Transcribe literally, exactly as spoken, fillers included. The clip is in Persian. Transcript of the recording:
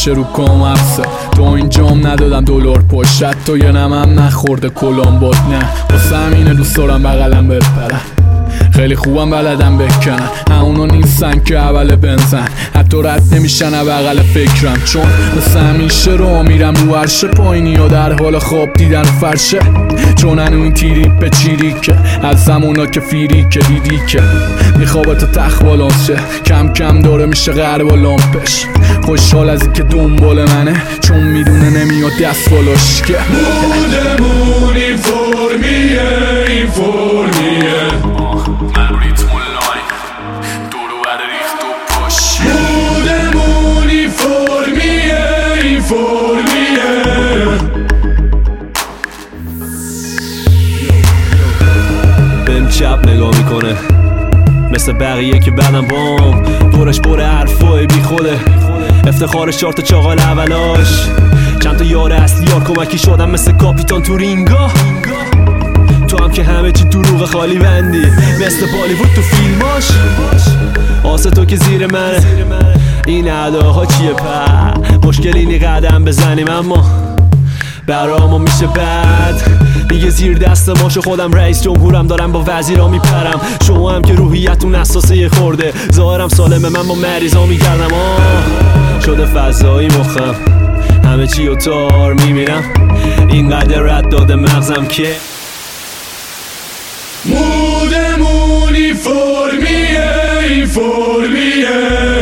همیشه رو کامپسه. تو اینجام ندادم دلار پشت تو یه نمم نخورده کلامبات. نه واسه همینه دوست دارم بغلم بپرم، خیلی خوبم بلدم بکنن. همونا نیستن که اول بنزن، حتی رد نمیشن بغل فکرم. چون مثل همیشه رو میرم رو عرشه پایینی و در حال خواب دیدن فرشه. چون هنو این تیری به چیری که از زمونا که فیری که دیدی که میخوابه تا تخت بالانس شه. کم کم داره میشه غرب و لامپش. خوشحال از این که دنبال منه چون میدونه نمیاد دست بالاش که بودمون این فرمیه این فرمیه بودمونی فرمیه این فرمیه. بهم چپ نگاه میکنه مثل بقیه که بعدم بام دورش بره حرفای بی خوده. افتخارش چهار تا چاقال اولاش، چند تا یار اصلی یار کمکی شدم مثل کاپیتان تو رینگا. تو هم که همه چی دروغ خالی بندی مثل بالیوود تو فیلماش. آسه تو که زیر منه این اداها چیه په مشکل اینی قدم بزنیم اما برامو میشه بد. میگه زیر دست ماشو خودم رئیس جمهورم دارم با وزیرا میپرم. شما هم که روحیتون اساسه یه خورده ظاهرم سالمه من با مریضا میگردم. آه شده فضایی مخم همه چی و تار میمیرم اینقدر رد داده مغزم که بودمونی فرمیه این فرمیه.